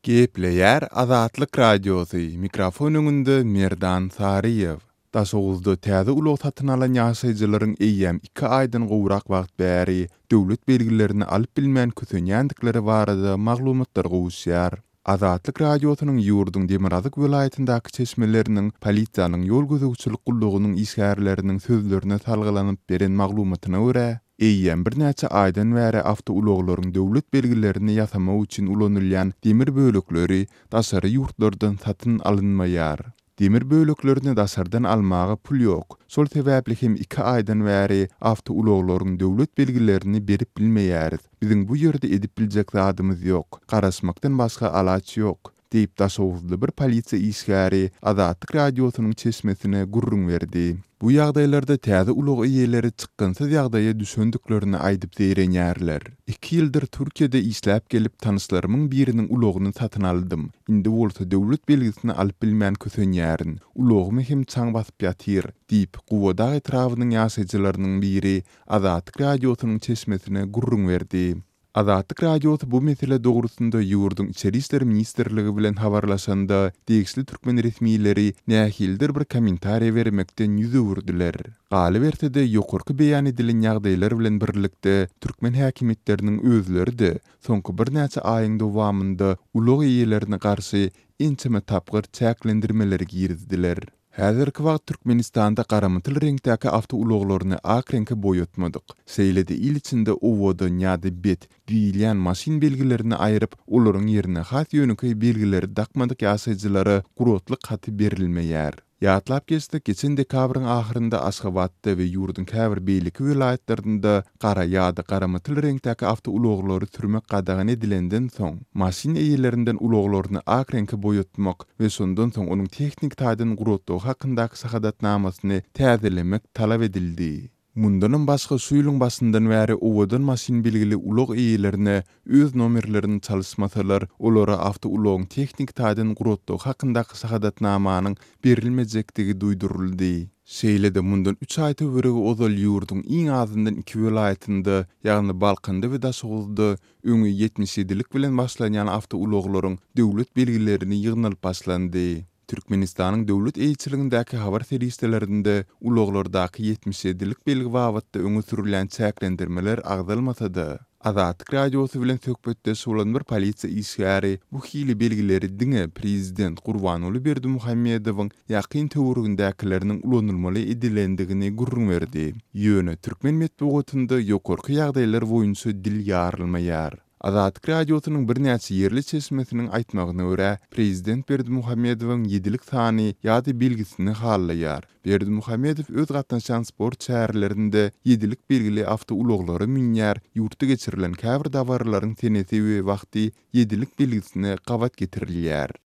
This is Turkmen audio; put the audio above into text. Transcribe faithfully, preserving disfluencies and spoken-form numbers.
Gepleyer Azatlyk Radiosu. Mikrofon öňünde Merdan Sariýew. Daşowuzda täze ulug satyn alan ýaşaýjylaryň eýýäm iki aýdan gowrak wagt bäri döwlet belgilerini alyp bilmän kösenýändikleri barada maglumatlar gowuşýar. Azatlyk Radiosynyň ýurdun Demirazyk welaýatyndaky çeşmeleriniň polisiýanyň ýol gözegçilik gullugynyň işgärleriniň sözlerine salgylanyp beren maglumatyna görä, eýýäm bir näçe aýdan bäri awtouloglaryň döwlet belgilerini ýasama üçin ulanylýan demir bölekleri daşary ýurtlardan satyn alynmaýar. Demir böleklerini daşardan almaga pul ýok. Şol sebäpli hem iki aýdan bäri awtouloglaryň döwlet belgilerini berip bilmeýäris. Biziň bu ýerde edip biljek zadymyz ýok. Garaşmakdan başga alaç ýok. Deyip Daşowuzda bir polisiýa işgäri Azatlyk Radiosynyň çeşmesine gurrun berdi. Bu ýagdaýlarda täze ulug eýeleri çykkansyz ýagdaýa düşendiklerini aýdyp zeýrenýärler. iki ýyldyr Türkiýede işläp gelip tanyslarymyň biriniň ulugyny satyn aldym. Indi bolsa döwlet belgisini alyp bilmän kösenýärin. Ulugymy hem çaň basyp ýatyr, diýip Guwada etrawynyň ýaşaýjylarynyň biri Azatlyk Radiosynyň çeşmesine gurrun berdi. Azatlyk Radiosy bu mesele dogrusunda ýurdun içeri işleri ministrligi bilen habarlaşanda degişli türkmen resmiýetleri nähildir bir kommentariýa bermekden ýüze urdular. Galy berse-de ýokurky beýan edilen ýagdaýlar bilen birlikde türkmen häkimetleriniň özleri de soňky bir näçe aýyň dowamında ulug eýelerini garşy ençeme tapgyr çäklendirmeleri girizdiler. Häzirki wagt Türkmenistanda garamatyl reňdäki awtouloglaryny ak reňke boýatmadyk. Seýlede il içinde owodan ýa-da bet, diýilýän maşin belgilerini aýryp, olaryň ýerine has ýönüki belgileri dakmadyk ýaşaýjylary gurotlyk haty berilmeýär. Ýatlap geçdik, geçen dekabryň ahyrynda Aşgabatda we ýurdun käbir beýleki welaýatlarynda gara ýa-da garamatyl reňdäki awtouloglary sürmek gadagan edilenden soň, maşin eýelerinden uloglaryny ak reňke boýatmak we şondan soň onuň tehnik taýdan gurotlygy hakyndaky şahadatnamasyny täzelemek talap edildi. Mundanın başga suýlyň başyndan bäri owadan maşin belgili ulug eýelerine öz nomerlerini çalysmasalar, olara awtoulogyň tehnik taýdan gurotlygy hakyndaky şahadatnamanyň berilmejekdigi duýduruldy. Şeýlede mundan üç aýta beregi ozal ýurdun iň azyndan iki welaýatynda, ýagny Balkanda we Daşowuzda öňe ýetmiş ýedilik bilen başlanýan awtouloglaryň döwlet belgilerini ýygnalyp başlandy. Türkmenistanyň döwlet eýçiligindäki habar seriýetlerinde uloglardaky ýetmiş ýedilik belgi wagtda öňe sürülen çäklendirmeler agdalmasa-da, Azatlyk Radiosy bilen söhbetde şolan bir polisiýa işgäri bu hili belgileri diňe prezident Gurbanuly Berdimuhammedowyň ýakyn töweregindäkileriniň ulanylmaly edilendigini gurrun berdi. Ýöne türkmen medeniýetinde ýokurky ýagdaýlar boýunça dil ýarylmaýar. Azatlyk Radiosynyň bir näçe ýerli çeşmesiniň aýtmagyna görä, prezident Berdimuhammedowyň ýedilik sany ýa-da belgisini hallaýar. Berdimuhammedow öz gatnaşan sport şäherlerinde ýedilik belgili awtouloglary minýär, ýurtda geçirilen käbir dawarlaryň tenesi we wagty ýedilik belgisine gawat getirilýär.